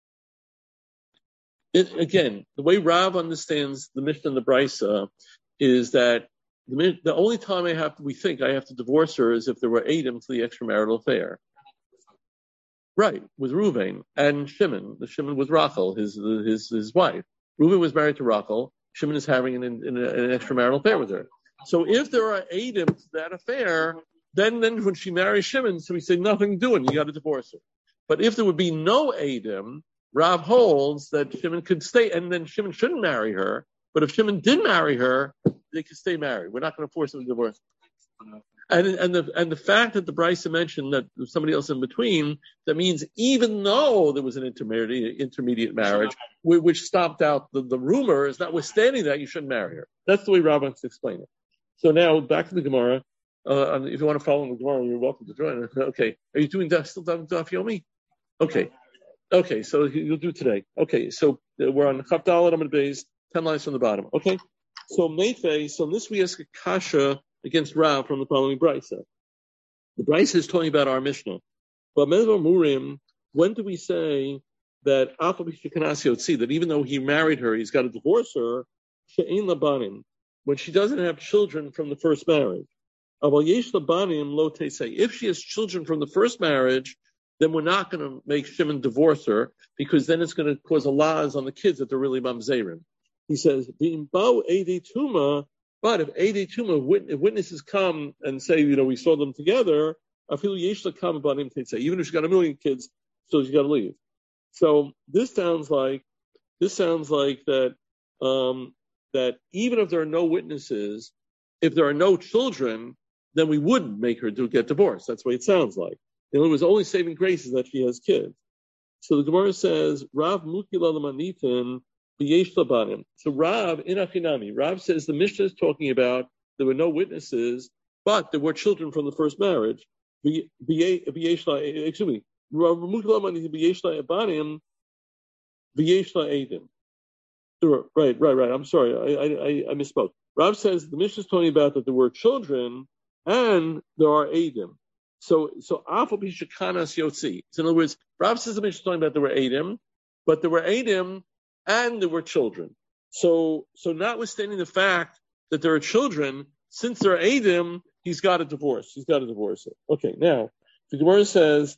again, the way Rav understands the Mishnah and the Brisa is that the only time I have to divorce her is if there were Eidim to the extramarital affair. Right, with Reuven and Shimon. The Shimon was Rachel, his wife. Reuven was married to Rachel. Shimon is having an extramarital affair with her. So if there are Eidim to that affair, then when she marries Shimon, so we say nothing doing, you got to divorce her. But if there would be no Eidim, Rav holds that Shimon could stay, and then Shimon shouldn't marry her. But if Shimon did marry her, they could stay married. We're not going to force them to divorce. And the fact that the Brisa mentioned that there's somebody else in between, that means even though there was an intermediate marriage, which stopped out the rumors, notwithstanding that, you shouldn't marry her. That's the way Rav wants to explain it. So now back to the Gemara. If you want to follow the Gemara, you're welcome to join us. Okay, are you still Daf Yomi? Okay, so you'll do today. Okay, so we're on Chaf Dalet Amud Beis, 10 lines from the bottom. Okay, so Meifei, so this we ask a kasha against Rav from the following brisa. The brisa is talking about our Mishnah. But Murim, when do we say that that even though he married her, he's got to divorce her? She'ein labanim, when she doesn't have children from the first marriage. If she has children from the first marriage, then we're not going to make Shimon divorce her, because then it's going to cause a laws on the kids that they're really mamzerim. He says, but if Eidei Tuma, witnesses come and say, we saw them together, even if she's got 1 million kids, so she's got to leave. So this sounds like that that even if there are no witnesses, if there are no children, then we would make her get divorced. That's what it sounds like. In other words, only saving grace is that she has kids. So the Gemara says, Rav Mukila Lamanitin B'yesh Labanim. So Rav in Achinami, Rav says the Mishnah is talking about there were no witnesses, but there were children from the first marriage. Rav Mukila Lamanitin B'yesh Labanim B'yesh La'edim. Right. I'm sorry, I misspoke. Rav says the Mishnah is talking about that there were children and there are Eidim. So Afal Bishakanas Yotzi. So in other words, Rav says the Mishnah is talking about there were Eidim, but there were Eidim and there were children. So notwithstanding the fact that there are children, since there are Eidim, he's got to divorce. He's got to divorce it. Okay, now the Gemara says,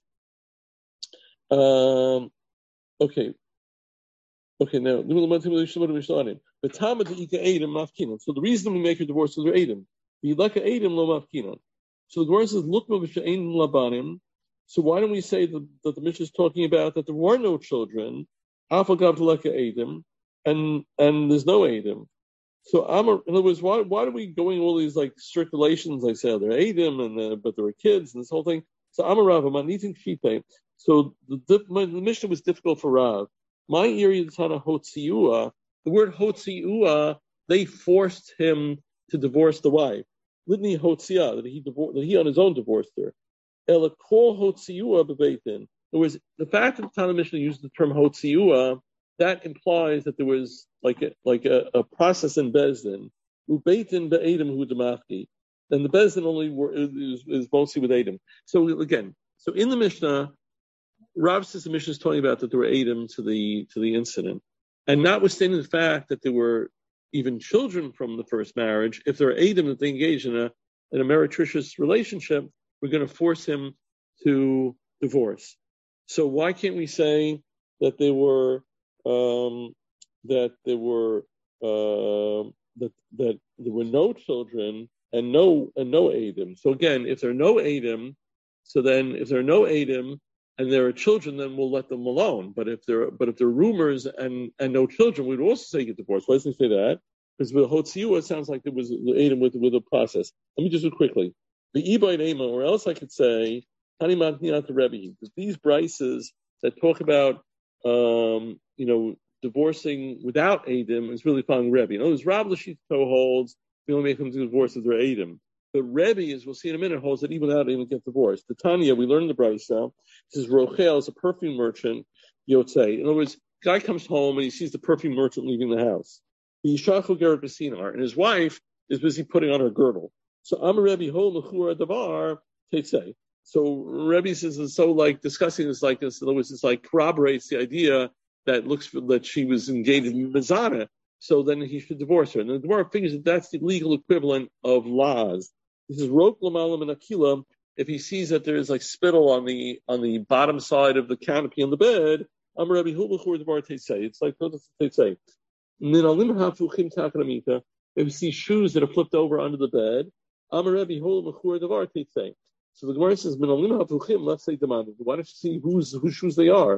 okay, now the Talmud Eidim Mafkinan. So the reason we make her divorce is they're Eidim. V'ilaka Eidim lo Mafkinan. So the Gemara says, "Look, Mavisha'in labanim." So why don't we say that the Mishnah is talking about that there were no children, Afagav Leka Eidim, and there's no Eidim. So in other words, why are we going all these like strict relations? Like say they're Eidim, but there were kids and this whole thing. So Amar Rav, I'm eating shitei. So the Mishnah was difficult for Rav. My area is Tana Hotziua. The word Hotziua they forced him to divorce the wife. Lidni Hotzia, that he on his own divorced her. Elakol Hotziua bebeitin. In other words, the fact that the Tana Mishnah used the term Hotziua, that implies that there was like a process in Bezdin. Ubeitin be'edim hu demafki. And the Bezdin only is mostly with Adam. So again, in the Mishnah, Rav says the Mishnah is talking about that there were Adam to the incident. And notwithstanding the fact that there were even children from the first marriage, if there are Adam that they engage in a meretricious relationship, we're going to force him to divorce. So why can't we say that there were no children and no Adam? So again, if there are no Adam, and there are children, then we'll let them alone. But if there are rumors and no children, we'd also say get divorced. Why doesn't he say that? Because with Hotziua, it sounds like there was Adam with a process. Let me just do it quickly. The Ibai Ema, or else I could say Tani Matniat Rebbe. These brises that talk about divorcing without Adam is really following Rebbe. In other words, Rav Lashito holds we only make them divorce if they're Adam. But Rebbe, as we'll see in a minute, holds that even without Adam get divorced. The Tanya, we learned in the Brisa, this is Rochel is a perfume merchant, Yotzei. In other words, guy comes home and he sees the perfume merchant leaving the house. The Yishachu Gerard Basinar, and his wife is busy putting on her girdle. So Amar Rebbe Hol Mechura Davar Teitzei. So Rebbe says it's so like discussing this like this. In other words, it's like corroborates the idea that she was engaged in Mizana. So then he should divorce her. And the Gemara figures that that's the legal equivalent of Laz. He says Rok Lamalam and Akila. If he sees that there is like spittle on the bottom side of the canopy on the bed, Amar Rebbe Hol Mechura Davar Teitzei. It's like Teitzei. If you see shoes that are flipped over under the bed, Amar Rebbe Hol Mechura Davar Teitzei. So the Gemara says, let's say demanded. Why don't you see whose shoes they are?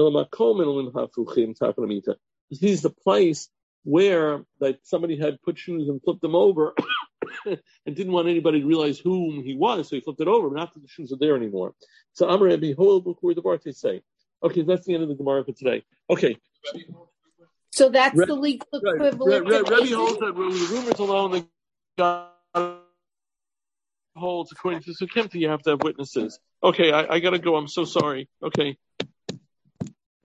This is the place where that somebody had put shoes and flipped them over and didn't want anybody to realize whom he was, so he flipped it over, but not that the shoes are there anymore. So Amar Rebbe Hol Mechura Davar Teitzei. Okay, that's the end of the Gemara for today. Okay. So that's the legal equivalent. Rebbe holds that the rumors alone that God holds according to Sukimta, you have to have witnesses. Okay, I gotta go. I'm so sorry. Okay.